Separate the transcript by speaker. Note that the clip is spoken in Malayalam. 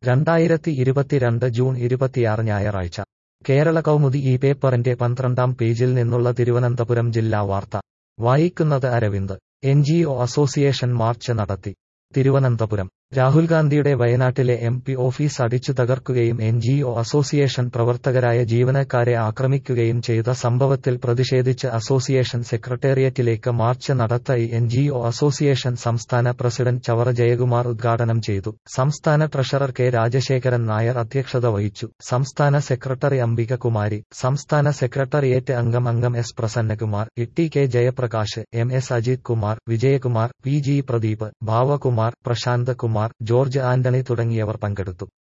Speaker 1: 2022 ജൂൺ 26 ഞായറാഴ്ച കേരള കൗമുദി ഈ പേപ്പറിന്റെ 12-ാം പേജിൽ നിന്നുള്ള തിരുവനന്തപുരം ജില്ലാ വാർത്ത വായിക്കുന്നത് അരവിന്ദ്. എൻജിഒ അസോസിയേഷൻ മാർച്ച് നടത്തി. തിരുവനന്തപുരം രാഹുൽ ഗാന്ധിയുടെ വയനാട്ടിലെ എംപി ഓഫീസ് അടിച്ചു തകർക്കുകയും എൻജിഒ അസോസിയേഷൻ പ്രവർത്തകരായ ജീവനക്കാരെ ആക്രമിക്കുകയും ചെയ്ത സംഭവത്തിൽ പ്രതിഷേധിച്ച് അസോസിയേഷൻ സെക്രട്ടേറിയറ്റിലേക്ക് മാർച്ച് നടത്തി. എൻജിഒ അസോസിയേഷൻ സംസ്ഥാന പ്രസിഡന്റ് ചവറ ജയകുമാർ ഉദ്ഘാടനം ചെയ്തു. സംസ്ഥാന ട്രഷറർ കെ രാജശേഖരൻ നായർ അധ്യക്ഷത വഹിച്ചു. സംസ്ഥാന സെക്രട്ടറി അംബിക കുമാരി, സംസ്ഥാന സെക്രട്ടേറിയറ്റ് അംഗം S Prasannakumar, T K Jayaprakash, M S Ajith Kumar, Vijayakumar, P G Pradeep, Bhavakumar, Prashanth Kumar, George Antony തുടങ്ങിയവർ പങ്കെടുത്തു.